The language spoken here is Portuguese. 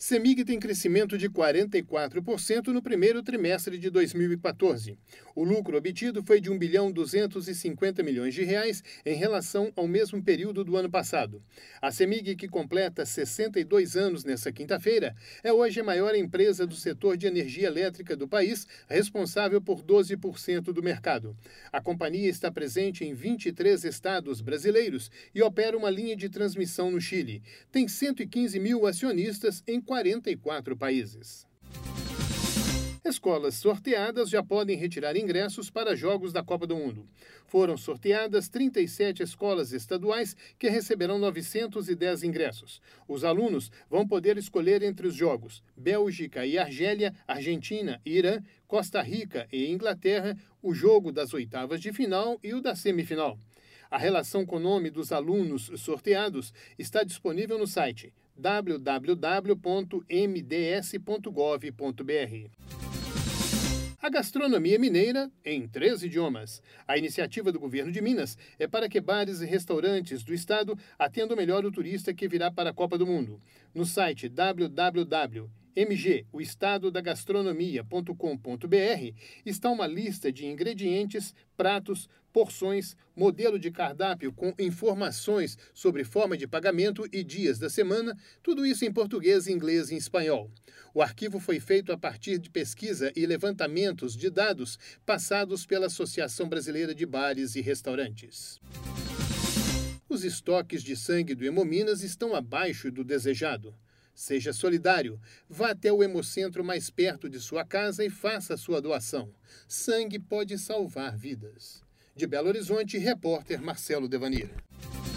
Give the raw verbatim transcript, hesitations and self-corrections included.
CEMIG tem crescimento de quarenta e quatro por cento no primeiro trimestre de dois mil e quatorze. O lucro obtido foi de um bilhão duzentos e cinquenta milhões de reais em relação ao mesmo período do ano passado. A CEMIG, que completa sessenta e dois anos nesta quinta-feira, é hoje a maior empresa do setor de energia elétrica do país, responsável por doze por cento do mercado. A companhia está presente em vinte e três estados brasileiros e opera uma linha de transmissão no Chile. Tem cento e quinze mil acionistas em quarenta e quatro países. Escolas sorteadas já podem retirar ingressos para jogos da Copa do Mundo. Foram sorteadas trinta e sete escolas estaduais que receberão novecentos e dez ingressos. Os alunos vão poder escolher entre os jogos Bélgica e Argélia, Argentina e Irã, Costa Rica e Inglaterra, o jogo das oitavas de final e o da semifinal. A relação com o nome dos alunos sorteados está disponível no site w w w ponto m d s ponto gov ponto b r. A gastronomia mineira em três idiomas. A iniciativa do governo de Minas é para que bares e restaurantes do estado atendam melhor o turista que virá para a Copa do Mundo. No site w w w ponto m g o estado da gastronomia ponto com ponto b r está uma lista de ingredientes, pratos, porções, modelo de cardápio com informações sobre forma de pagamento e dias da semana, tudo isso em português, inglês e espanhol. O arquivo foi feito a partir de pesquisa e levantamentos de dados passados pela Associação Brasileira de Bares e Restaurantes. Os estoques de sangue do Hemominas estão abaixo do desejado. Seja solidário. Vá até o Hemocentro mais perto de sua casa e faça sua doação. Sangue pode salvar vidas. De Belo Horizonte, repórter Marcelo Devanir.